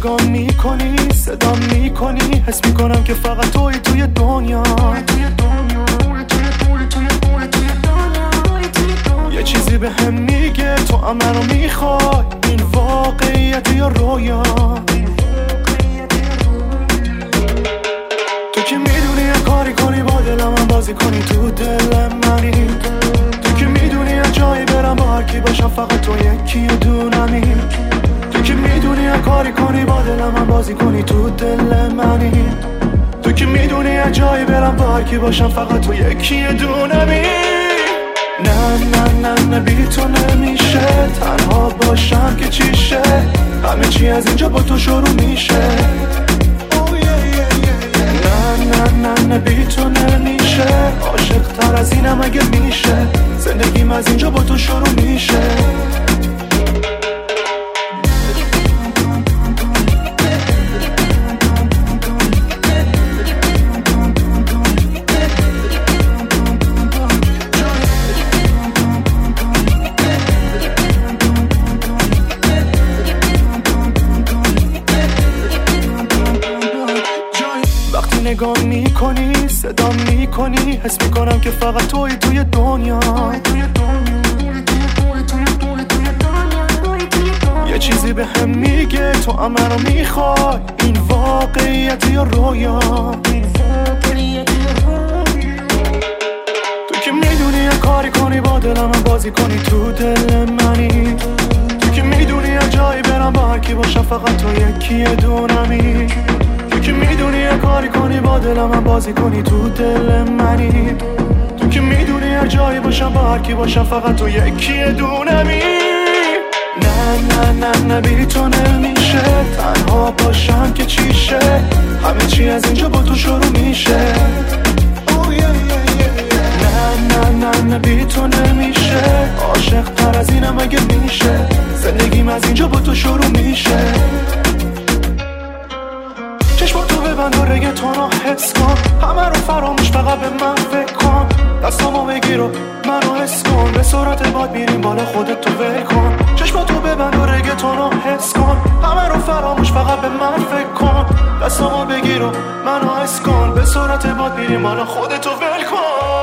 نگاه میکنی، صدا میکنی، حس میکنم که فقط توی دنیا. یه چیزی به هم میگه تو هم منو میخوای، این واقعیت یا رویا؟ تو که میدونی یه کاری کنی با دلم هم بازی کنی تو دل منی. تو که میدونی یه جایی برم با هر کی باشم فقط تو یکی و دونمی. تو که میدونی یه کاری کنی با دلم هم بازی کنی تو دل منی. تو که میدونی یه جایی برم با هر کی باشم فقط تو یکی و دونمی. نه بی تو نمیشه تنها باشم که چیشه، همه چی از اینجا با تو شروع میشه. نه بی تو نمیشه، عاشق تر از اینم اگه میشه، زندگیم از اینجا با تو شروع میشه. نگاه میکنی، صدا میکنی، حس میکنم که فقط توی دنیا. یه چیزی به هم میگه تو هم منو میخوای، این واقعیت یا رویا؟ تو که میدونی یه کاری کنی با دلم هم بازی کنی تو دل منی. تو که میدونی یه جایی برم با هر کی باشم فقط تو یکی دونمی. که میدونی یه کاری کنی با دلم هم بازی کنی تو دل منی. تو که میدونی یه جایی باشم با هر کی باشم فقط تو یکی دونمی. نه بی تو نمیشه تنها باشم که چیشه، همه چی از اینجا با تو شروع میشه. نه بی تو نمیشه، عاشق تر از اینم اگه میشه، زندگیم از اینجا با تو شروع میشه. چشماتو ببند و رگتونو حس کن، همه رو فراموش فقط به من فکر کن. دستامو بگیر و منو حس کن، به سرعت باد میریم بالا خودت تو ول کن. چشماتو ببند و رگتونو حس کن، همه رو فراموش فقط به من فکر کن. دستامو بگیر و منو حس کن، به سرعت باد میریم بالا خودت تو ول کن.